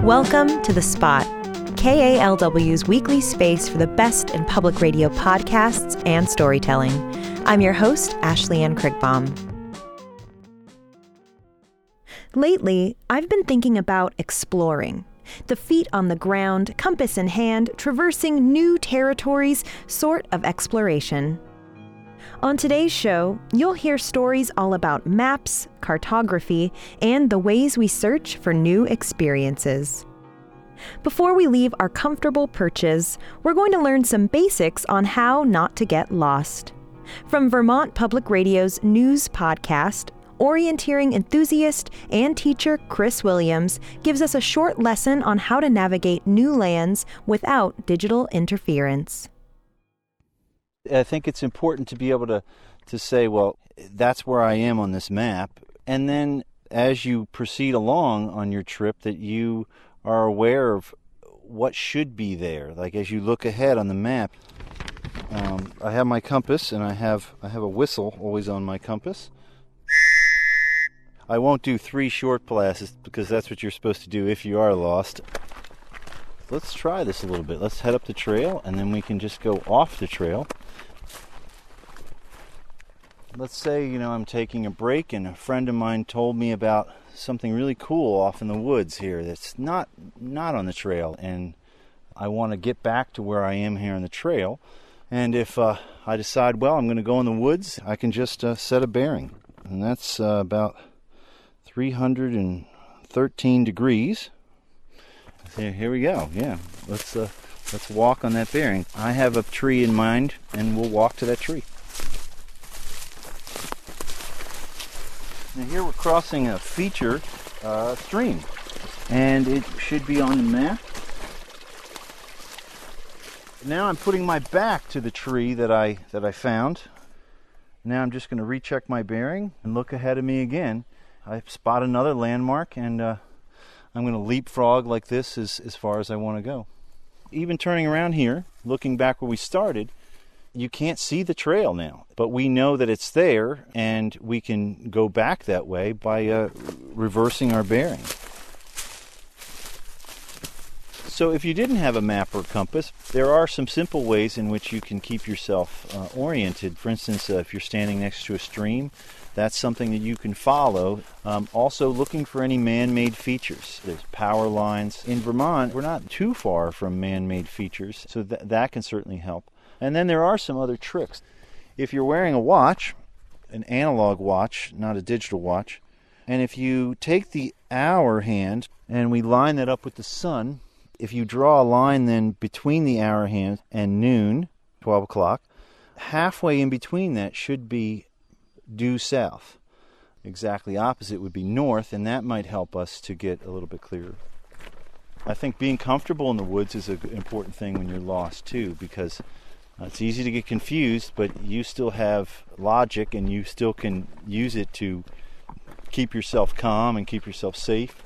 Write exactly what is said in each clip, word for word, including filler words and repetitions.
Welcome to The Spot, K A L W's weekly space for the best in public radio podcasts and storytelling. I'm your host, Ashley Ann Krigbaum. Lately, I've been thinking about exploring. The feet on the ground, compass in hand, traversing new territories, sort of exploration. On today's show, you'll hear stories all about maps, cartography, and the ways we search for new experiences. Before we leave our comfortable perches, we're going to learn some basics on how not to get lost. From Vermont Public Radio's news podcast, orienteering enthusiast and teacher Chris Williams gives us a short lesson on how to navigate new lands without digital interference. I think it's important to be able to, to say, well, that's where I am on this map. And then as you proceed along on your trip, that you are aware of what should be there. Like as you look ahead on the map, um, I have my compass and I have I have a whistle always on my compass. I won't do three short blasts because that's what you're supposed to do if you are lost. Let's try this a little bit. Let's head up the trail and then we can just go off the trail. Let's say, you know, I'm taking a break and a friend of mine told me about something really cool off in the woods here that's not not on the trail, and I want to get back to where I am here on the trail. And if uh, I decide, well, I'm going to go in the woods, I can just uh, set a bearing. And that's uh, about three hundred thirteen degrees. Here, here we go. Yeah, let's uh, let's walk on that bearing. I have a tree in mind, and we'll walk to that tree. Now here we're crossing a feature uh, stream, and it should be on the map. Now I'm putting my back to the tree that I that I found. Now I'm just going to recheck my bearing and look ahead of me again. I spot another landmark, and uh, I'm going to leapfrog like this as, as far as I want to go. Even turning around here, looking back where we started, you can't see the trail now, but we know that it's there, and we can go back that way by uh, reversing our bearing. So if you didn't have a map or compass, there are some simple ways in which you can keep yourself uh, oriented. For instance, uh, if you're standing next to a stream, that's something that you can follow. Um, also looking for any man-made features. There's power lines. In Vermont, we're not too far from man-made features, so th- that can certainly help. And then there are some other tricks. If you're wearing a watch, an analog watch, not a digital watch, and if you take the hour hand and we line that up with the sun, if you draw a line then between the hour hand and noon, twelve o'clock, halfway in between that should be due south. Exactly opposite would be north, and that might help us to get a little bit clearer. I think being comfortable in the woods is an important thing when you're lost too, because Uh, it's easy to get confused, but you still have logic and you still can use it to keep yourself calm and keep yourself safe.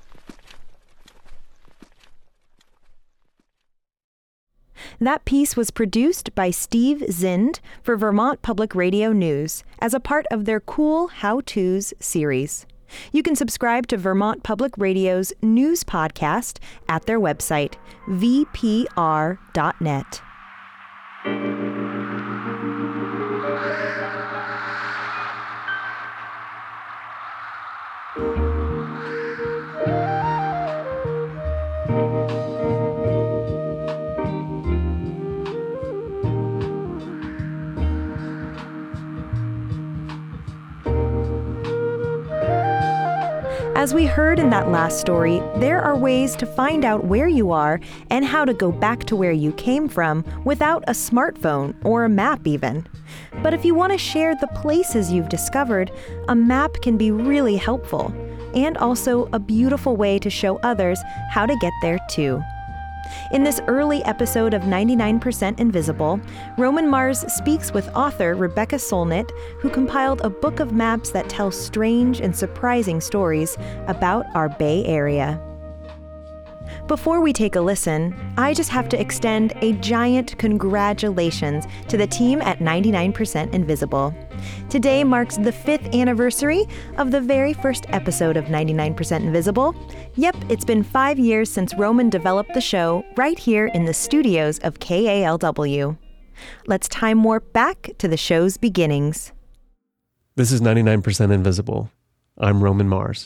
That piece was produced by Steve Zind for Vermont Public Radio News as a part of their Cool How-Tos series. You can subscribe to Vermont Public Radio's news podcast at their website, v p r dot net. As we heard in that last story, there are ways to find out where you are and how to go back to where you came from without a smartphone or a map even. But if you want to share the places you've discovered, a map can be really helpful, and also a beautiful way to show others how to get there too. In this early episode of ninety-nine percent Invisible, Roman Mars speaks with author Rebecca Solnit, who compiled a book of maps that tell strange and surprising stories about our Bay Area. Before we take a listen, I just have to extend a giant congratulations to the team at ninety-nine percent Invisible. Today marks the fifth anniversary of the very first episode of ninety-nine percent Invisible. Yep, it's been five years since Roman developed the show right here in the studios of K A L W. Let's time warp back to the show's beginnings. This is ninety-nine percent Invisible. I'm Roman Mars.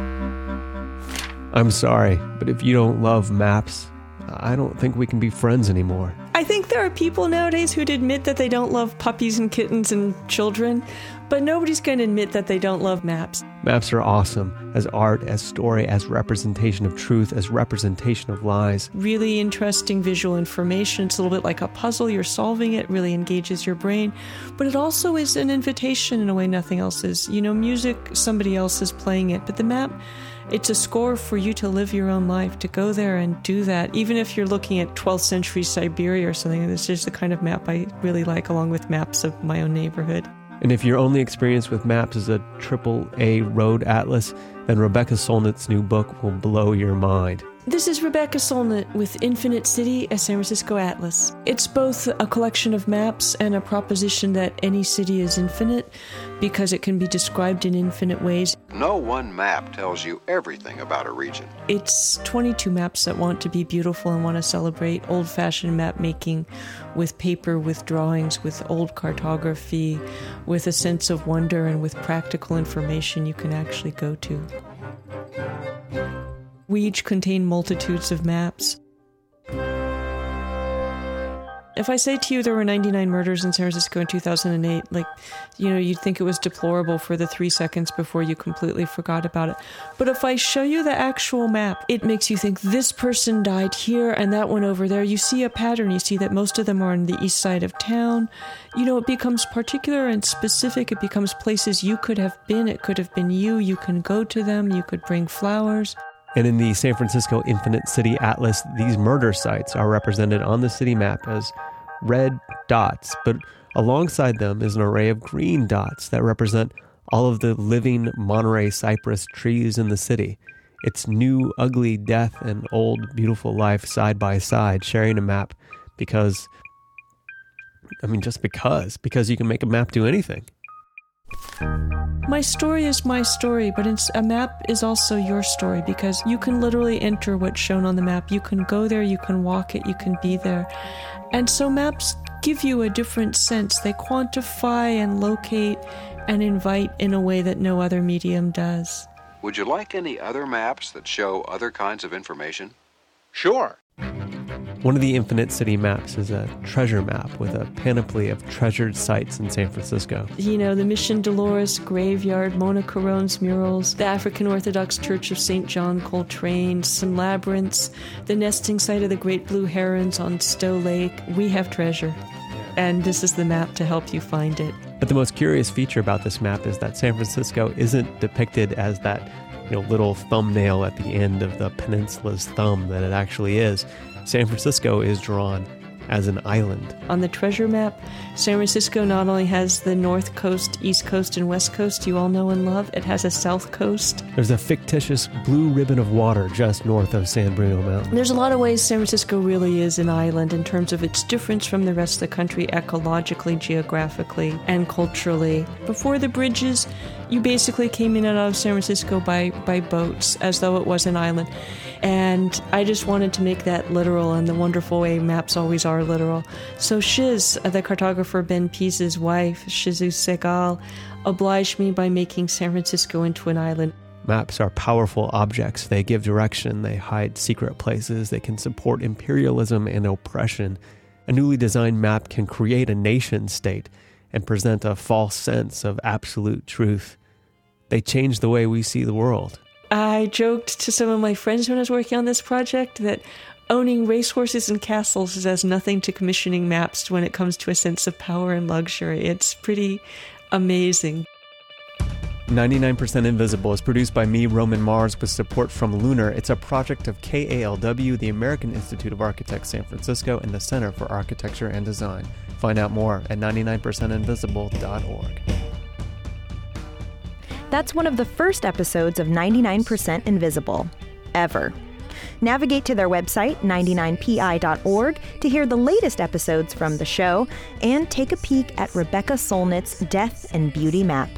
I'm sorry, but if you don't love maps, I don't think we can be friends anymore. I think there are people nowadays who'd admit that they don't love puppies and kittens and children, but nobody's going to admit that they don't love maps. Maps are awesome as art, as story, as representation of truth, as representation of lies. Really interesting visual information. It's a little bit like a puzzle. You're solving it, really engages your brain. But it also is an invitation in a way nothing else is. You know, music, somebody else is playing it, but the map, it's a score for you to live your own life, to go there and do that. Even if you're looking at twelfth century Siberia or something, this is the kind of map I really like, along with maps of my own neighborhood. And if your only experience with maps is a triple A road atlas, then Rebecca Solnit's new book will blow your mind. This is Rebecca Solnit with Infinite City, a San Francisco Atlas. It's both a collection of maps and a proposition that any city is infinite because it can be described in infinite ways. No one map tells you everything about a region. It's twenty-two maps that want to be beautiful and want to celebrate old-fashioned map making with paper, with drawings, with old cartography, with a sense of wonder and with practical information you can actually go to. We each contain multitudes of maps. If I say to you there were ninety-nine murders in San Francisco in two thousand eight, like, you know, you'd think it was deplorable for the three seconds before you completely forgot about it. But if I show you the actual map, it makes you think this person died here and that one over there. You see a pattern. You see that most of them are on the east side of town. You know, it becomes particular and specific. It becomes places you could have been. It could have been you. You can go to them. You could bring flowers. And in the San Francisco Infinite City Atlas, these murder sites are represented on the city map as red dots, but alongside them is an array of green dots that represent all of the living Monterey cypress trees in the city. It's new, ugly death and old, beautiful life side by side, sharing a map because, I mean, just because, because you can make a map do anything. My story is my story, but it's, a map is also your story because you can literally enter what's shown on the map. You can go there, you can walk it, you can be there. And so maps give you a different sense. They quantify and locate and invite in a way that no other medium does. Would you like any other maps that show other kinds of information? Sure. One of the Infinite City maps is a treasure map with a panoply of treasured sites in San Francisco. You know, the Mission Dolores graveyard, Mona Caron's murals, the African Orthodox Church of Saint John Coltrane, some labyrinths, the nesting site of the great blue herons on Stowe Lake. We have treasure, and this is the map to help you find it. But the most curious feature about this map is that San Francisco isn't depicted as that, you know, little thumbnail at the end of the peninsula's thumb that it actually is. San Francisco is drawn as an island. On the treasure map, San Francisco not only has the north coast, east coast, and west coast you all know and love, it has a south coast. There's a fictitious blue ribbon of water just north of San Bruno Mountain. There's a lot of ways San Francisco really is an island in terms of its difference from the rest of the country ecologically, geographically, and culturally. Before the bridges, you basically came in and out of San Francisco by, by boats, as though it was an island. And I just wanted to make that literal in the wonderful way maps always are literal. So Shiz, the cartographer Ben Pease's wife, Shizu Segal, obliged me by making San Francisco into an island. Maps are powerful objects. They give direction, they hide secret places, they can support imperialism and oppression. A newly designed map can create a nation state and present a false sense of absolute truth. They change the way we see the world. I joked to some of my friends when I was working on this project that owning racehorses and castles has nothing to commissioning maps when it comes to a sense of power and luxury. It's pretty amazing. ninety-nine percent Invisible is produced by me, Roman Mars, with support from Lunar. It's a project of K A L W, the American Institute of Architects San Francisco, and the Center for Architecture and Design. Find out more at ninety-nine percent invisible dot org. That's one of the first episodes of ninety-nine percent Invisible, ever. Navigate to their website, ninety-nine P I dot org, to hear the latest episodes from the show and take a peek at Rebecca Solnit's Death and Beauty map.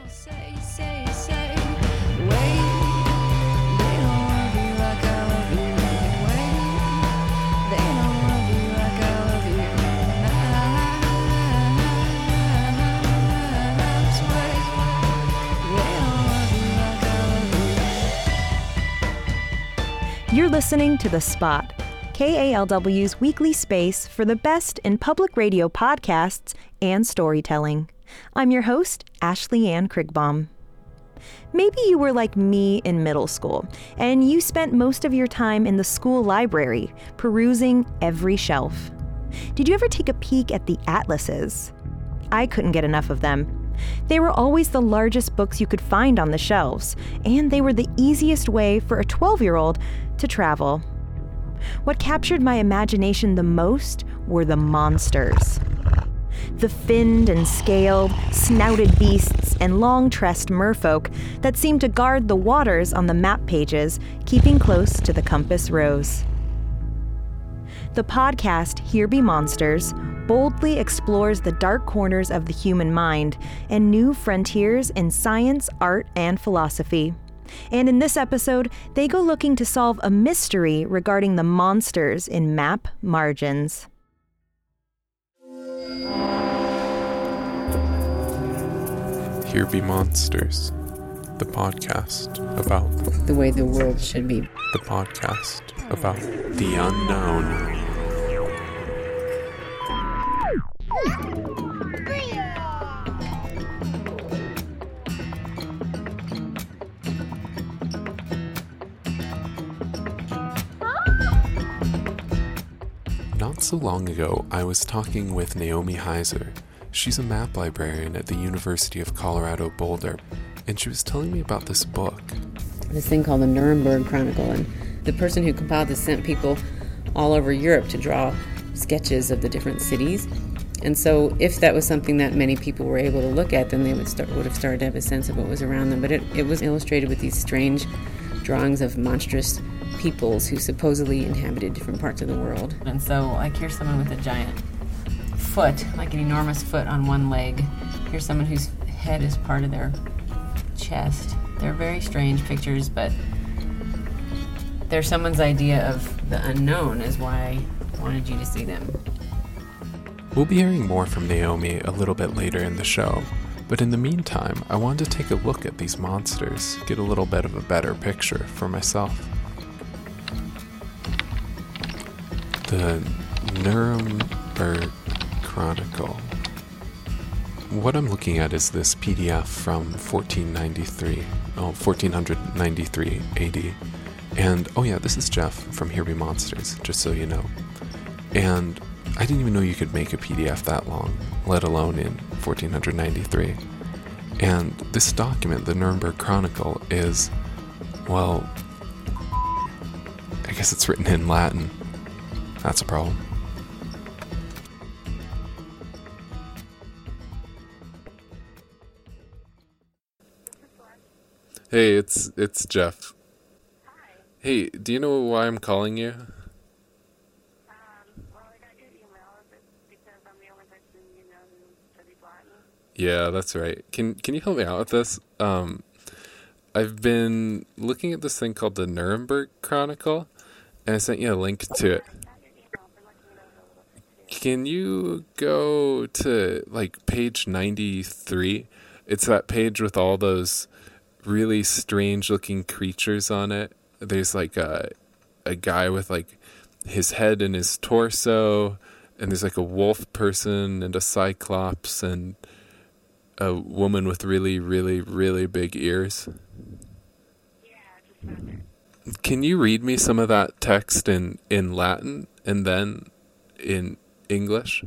You're listening to The Spot, K A L W's weekly space for the best in public radio podcasts and storytelling. I'm your host, Ashley Ann Krigbaum. Maybe you were like me in middle school, and you spent most of your time in the school library, perusing every shelf. Did you ever take a peek at the atlases? I couldn't get enough of them. They were always the largest books you could find on the shelves, and they were the easiest way for a twelve-year-old to travel. What captured my imagination the most were the monsters. The finned and scaled, snouted beasts and long-tressed merfolk that seemed to guard the waters on the map pages, keeping close to the compass rose. The podcast Here Be Monsters boldly explores the dark corners of the human mind and new frontiers in science, art, and philosophy. And in this episode, they go looking to solve a mystery regarding the monsters in map margins. Here Be Monsters, the podcast about the way the world should be. The podcast about the unknown. Not so long ago, I was talking with Naomi Heiser. She's a map librarian at the University of Colorado Boulder, and she was telling me about this book. This thing called the Nuremberg Chronicle, and the person who compiled this sent people all over Europe to draw sketches of the different cities. And so if that was something that many people were able to look at, then they would start would have started to have a sense of what was around them. But it, it was illustrated with these strange drawings of monstrous peoples who supposedly inhabited different parts of the world. And so, like, here's someone with a giant foot, like an enormous foot on one leg. Here's someone whose head is part of their chest. They're very strange pictures, but they're someone's idea of the unknown is why I wanted you to see them. We'll be hearing more from Naomi a little bit later in the show, but in the meantime, I wanted to take a look at these monsters, get a little bit of a better picture for myself. The Nuremberg Chronicle. What I'm looking at is this P D F from fourteen ninety-three, oh, fourteen ninety-three A D. And, oh yeah, this is Jeff from Here Be Monsters, just so you know. And I didn't even know you could make a P D F that long, let alone in fourteen ninety-three. And this document, the Nuremberg Chronicle, is, well, I guess it's written in Latin. That's a problem. Hey, it's it's Jeff. Hi. Hey, do you know why I'm calling you? Um, well, I got your email because I'm the only person you know who studies Latin. Yeah, that's right. Can can you help me out with this? Um, I've been looking at this thing called the Nuremberg Chronicle, and I sent you a link to it. Can you go to, like, page ninety-three? It's that page with all those really strange-looking creatures on it. There's, like, a, a guy with, like, his head and his torso, and there's, like, a wolf person and a cyclops and a woman with really, really, really big ears. Can you read me some of that text in, in Latin and then in English?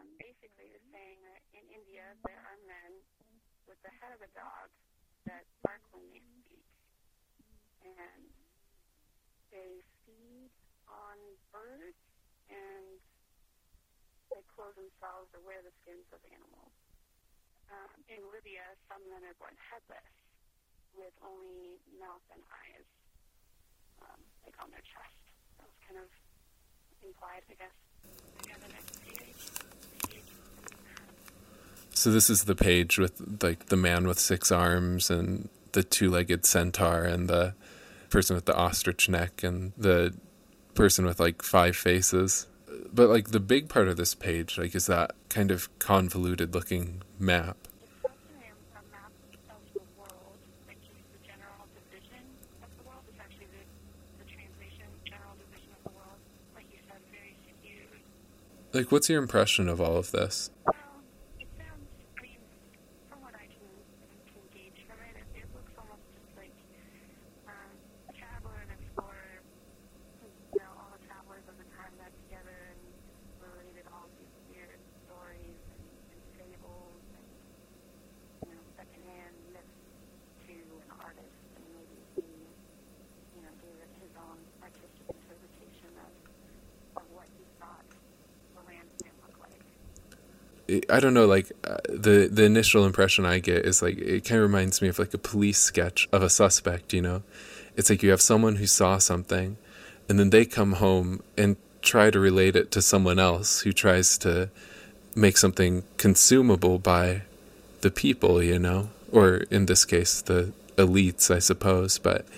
um, basically is saying that in India there are men with the head of a dog that bark when they speak. And they feed on birds and they clothe themselves or wear the skins of animals. Um, in Libya, some men are born headless with only mouth and eyes, um, like on their chest. That was kind of implied, I guess. Yeah, the next page. page. So this is the page with like the man with six arms and the two-legged centaur and the person with the ostrich neck and the person with like five faces. But like the big part of this page, like, is that kind of convoluted looking map. It's actually a map of the world, like just the general division of the world. It's actually the, the translation, general division of the world. Like you said, very skewed. Like, what's your impression of all of this? Well, it sounds, I mean, from what I can, can gauge from it, it, it looks almost just like um, a traveler and explorer, you know, all the travelers of the time got together and related all these weird stories and, and fables and, you know, secondhand myths to an artist, and maybe he, you know, gave it his own artistic interpretation of, of what he thought the land might look like. I don't know, like, uh, the the initial impression I get is, like, it kind of reminds me of, like, a police sketch of a suspect, you know? It's like you have someone who saw something, and then they come home and try to relate it to someone else who tries to make something consumable by the people, you know? Or, in this case, the elites, I suppose, but...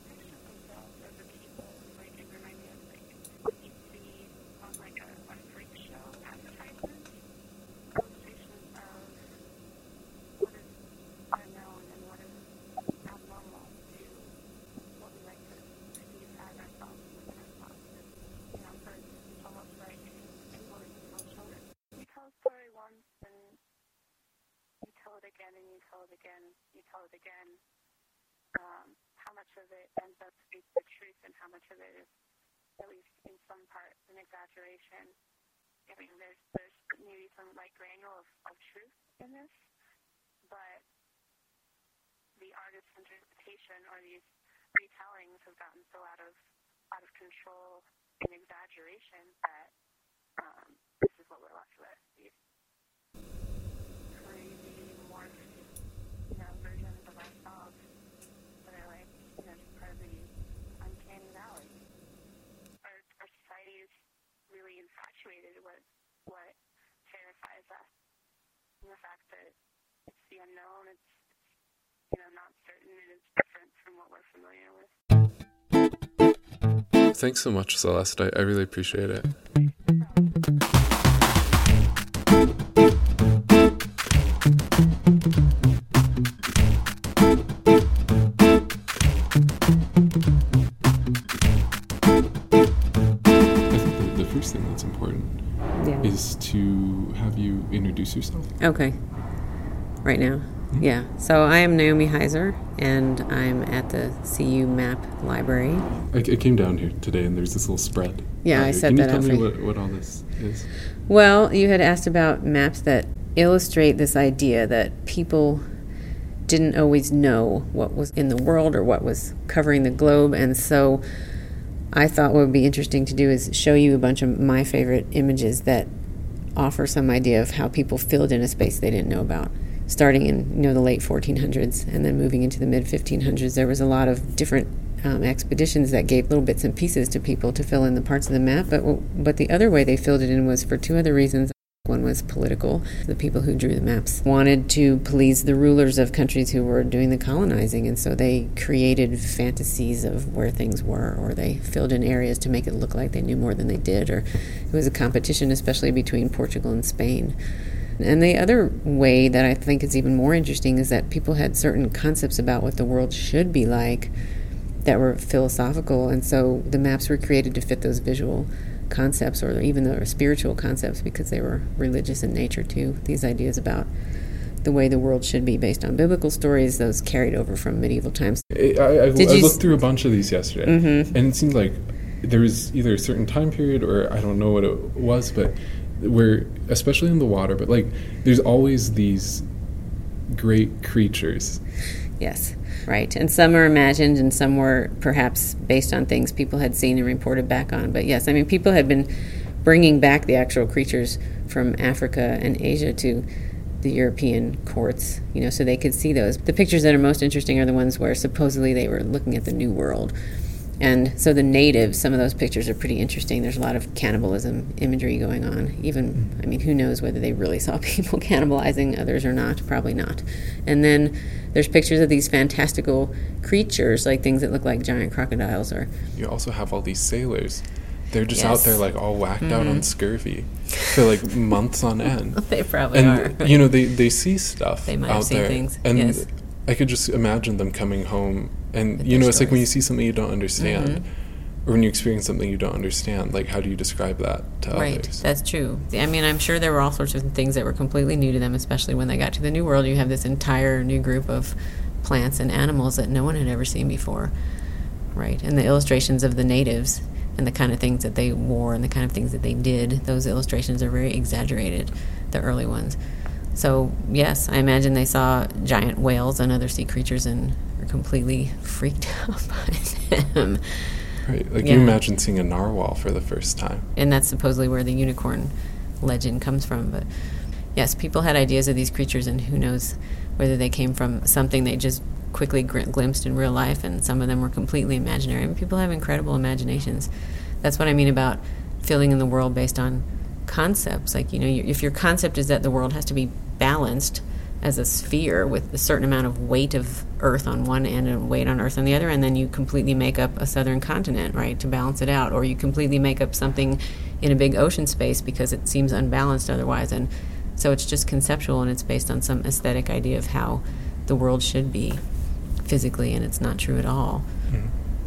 Again and you tell it again, you tell it again. Um, how much of it ends up to be the truth and how much of it is, at least in some part, an exaggeration. I mean, there's there's maybe some like granule of, of truth in this, but the artist's interpretation or these retellings have gotten so out of out of control and exaggeration that um, this is what we're left with. These crazy, morphed, you know, versions of ourselves that are like, you know, just part of the uncanny valley. Our, our society is really infatuated with what terrifies us. And the fact that it's the unknown, it's, you know, not certain, and it's different from what we're familiar with. Thanks so much, Celeste. I, I really appreciate it. Is to have you introduce yourself. Okay. Right now? Mm-hmm. Yeah. So I am Naomi Heiser, and I'm at the C U Map Library. I, I came down here today, and there's this little spread. Yeah, I set that up for you. Can you tell me what, what all this is? Well, you had asked about maps that illustrate this idea that people didn't always know what was in the world or what was covering the globe, and so I thought what would be interesting to do is show you a bunch of my favorite images that offer some idea of how people filled in a space they didn't know about. Starting in, you know, the late fourteen hundreds and then moving into the mid fifteen hundreds, there was a lot of different um, expeditions that gave little bits and pieces to people to fill in the parts of the map. But but the other way they filled it in was for two other reasons. One was political. The people who drew the maps wanted to please the rulers of countries who were doing the colonizing, and so they created fantasies of where things were, or they filled in areas to make it look like they knew more than they did, or it was a competition, especially between Portugal and Spain. And the other way that I think is even more interesting is that people had certain concepts about what the world should be like that were philosophical, and so the maps were created to fit those visual concepts, or even the spiritual concepts, because they were religious in nature too. These ideas about the way the world should be based on biblical stories, those carried over from medieval times. I, I, I, I looked through a bunch of these yesterday, mm-hmm. and it seemed like there was either a certain time period, or I don't know what it was, but where, especially in the water, but like there's always these great creatures. Yes, right. And some are imagined and some were perhaps based on things people had seen and reported back on. But yes, I mean, people had been bringing back the actual creatures from Africa and Asia to the European courts, you know, so they could see those. The pictures that are most interesting are the ones where supposedly they were looking at the New World. And so the natives, some of those pictures are pretty interesting. There's a lot of cannibalism imagery going on. Even, I mean, who knows whether they really saw people cannibalizing others or not? Probably not. And then there's pictures of these fantastical creatures, like things that look like giant crocodiles. Or you also have all these sailors. They're just yes. out there like all whacked mm-hmm. out on scurvy for like months on end. They probably and, are. you know, they, they see stuff They might out have seen there. things, And yes. I could just imagine them coming home and, With you know, their it's like when you stories. see something you don't understand Mm-hmm. or when you experience something you don't understand, like how do you describe that to Right, others? that's true. I mean, I'm sure there were all sorts of things that were completely new to them, especially when they got to the New World. You have this entire new group of plants and animals that no one had ever seen before, right? And the illustrations of the natives and the kind of things that they wore and the kind of things that they did, those illustrations are very exaggerated, the early ones. So, yes, I imagine they saw giant whales and other sea creatures and were completely freaked out by them. Right, like Yeah. you imagine seeing a narwhal for the first time. And that's supposedly where the unicorn legend comes from. But yes, people had ideas of these creatures, and who knows whether they came from something they just quickly gr- glimpsed in real life, and some of them were completely imaginary. I mean, people have incredible imaginations. That's what I mean about filling in the world based on concepts. Like, you know, you, if your concept is that the world has to be balanced as a sphere with a certain amount of weight of Earth on one end and weight on Earth on the other, and then you completely make up a southern continent, right, to balance it out, or you completely make up something in a big ocean space because it seems unbalanced otherwise. And so it's just conceptual, and it's based on some aesthetic idea of how the world should be physically, and it's not true at all. Mm-hmm.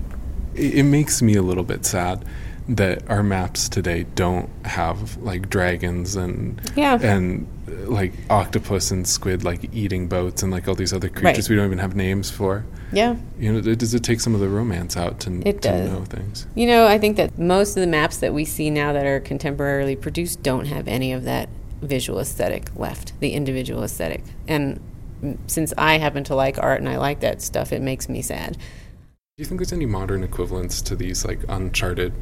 It, it makes me a little bit sad that our maps today don't have like dragons and Yeah. and uh, like octopus and squid like eating boats and like all these other creatures Right. we don't even have names for. Yeah. You know, it, does it take some of the romance out to, It to does. know things? You know, I think that most of the maps that we see now that are contemporarily produced don't have any of that visual aesthetic left, the individual aesthetic. And mm, since I happen to like art and I like that stuff, it makes me sad. Do you think there's any modern equivalents to these like uncharted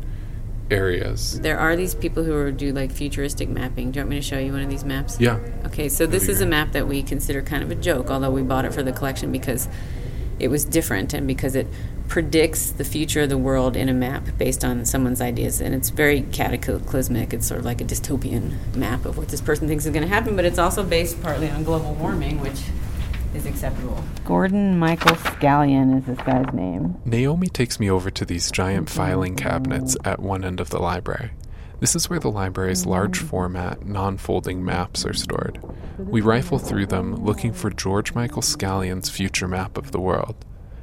areas? There are these people who do like futuristic mapping. Do you want me to show you one of these maps? Yeah. Okay, so That'd this be is a great. map that we consider kind of a joke, although we bought it for the collection because it was different and because it predicts the future of the world in a map based on someone's ideas. And it's very cataclysmic. It's sort of like a dystopian map of what this person thinks is going to happen, but it's also based partly on global warming, which is acceptable. Gordon Michael Scallion is this guy's name. Naomi takes me over to these giant filing cabinets at one end of the library. This is where the library's large format, non-folding maps are stored. We rifle through them looking for George Michael Scallion's future map of the world.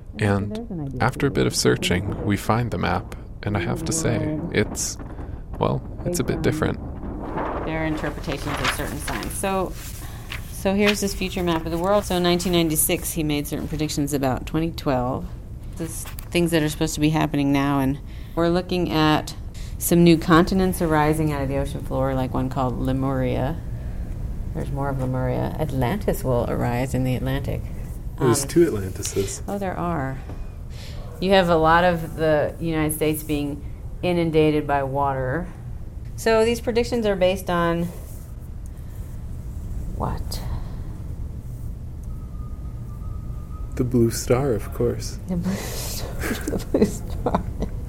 And after a bit of searching, we find the map, and I have to say, it's, well, it's a bit different. Their interpretations of certain signs. So So here's this future map of the world. So in nineteen ninety-six, he made certain predictions about twenty twelve. This things that are supposed to be happening now, and we're looking at some new continents arising out of the ocean floor, like one called Lemuria. There's more of Lemuria. Atlantis will arise in the Atlantic. There's Um, two Atlantises. Oh, there are. You have a lot of the United States being inundated by water. So these predictions are based on what? The blue star, of course. The blue star. The blue star.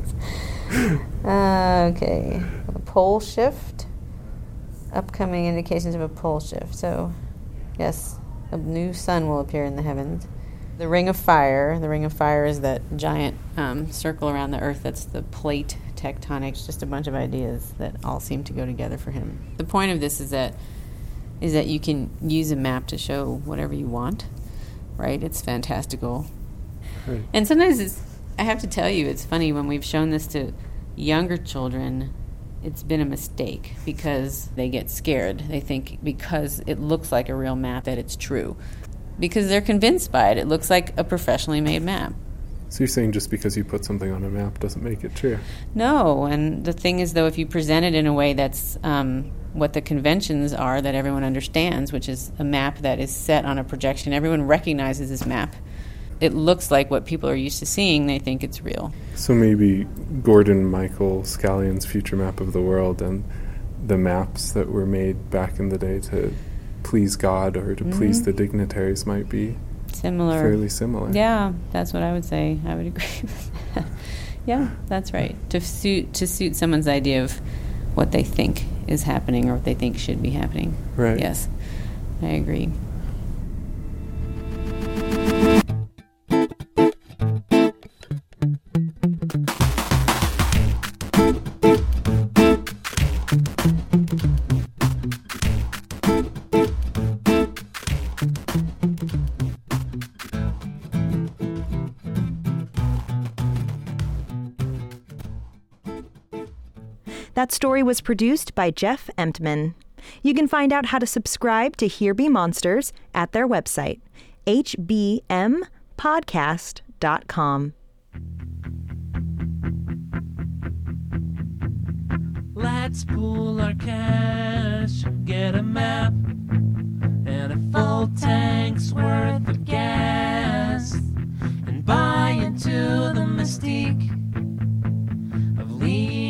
uh, okay. A pole shift. Upcoming indications of a pole shift. So, yes, a new sun will appear in the heavens. The ring of fire. The ring of fire is that giant um, circle around the earth that's the plate tectonics. Just a bunch of ideas that all seem to go together for him. The point of this is that is that you can use a map to show whatever you want, right? It's fantastical. Right. And sometimes it's, I have to tell you, it's funny when we've shown this to younger children, it's been a mistake because they get scared. They think because it looks like a real map that it's true. Because they're convinced by it. It looks like a professionally made map. So you're saying just because you put something on a map doesn't make it true? No, and the thing is, though, if you present it in a way that's um, what the conventions are that everyone understands, which is a map that is set on a projection. Everyone recognizes this map. It looks like what people are used to seeing. They think it's real. So maybe Gordon Michael Scallion's Future Map of the World and the maps that were made back in the day to please God or to mm-hmm. please the dignitaries might be similar, fairly similar. Yeah, that's what I would say. I would agree with that. Yeah, that's right. To suit to suit someone's idea of what they think is happening or what they think should be happening. Right. Yes, I agree. That story was produced by Jeff Emptman. You can find out how to subscribe to Here Be Monsters at their website, h b m podcast dot com. Let's pool our cash, get a map, and a full tank's worth of gas, and buy into the mystique of leaving.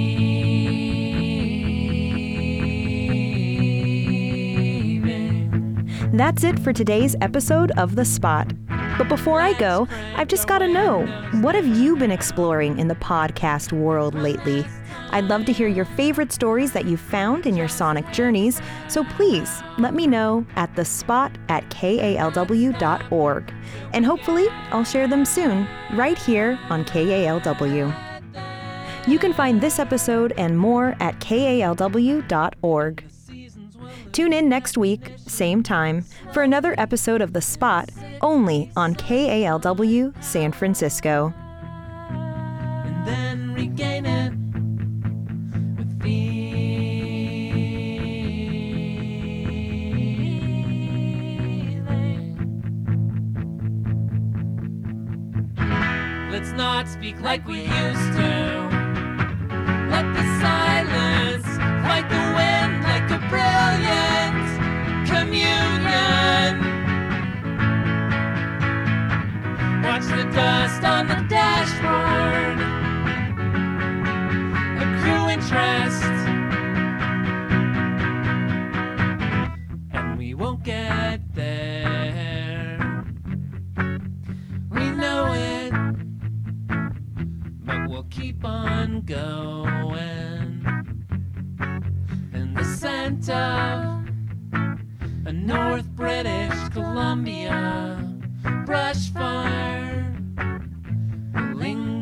That's it for today's episode of The Spot. But before I go, I've just got to know, what have you been exploring in the podcast world lately? I'd love to hear your favorite stories that you found in your sonic journeys, so please let me know at thespot at k a l w dot org. And hopefully I'll share them soon, right here on K A L W. You can find this episode and more at k a l w dot org. Tune in next week, same time, for another episode of The Spot, only on K A L W San Francisco. And then regain it with feeling. Let's not speak like we used to. Let the silence fight the wind like a brilliant communion. Watch the dust on the dashboard, accrue interest, and we won't get there. We know it, but we'll keep on going. In the scent of a North British Columbia brush fire, lingering.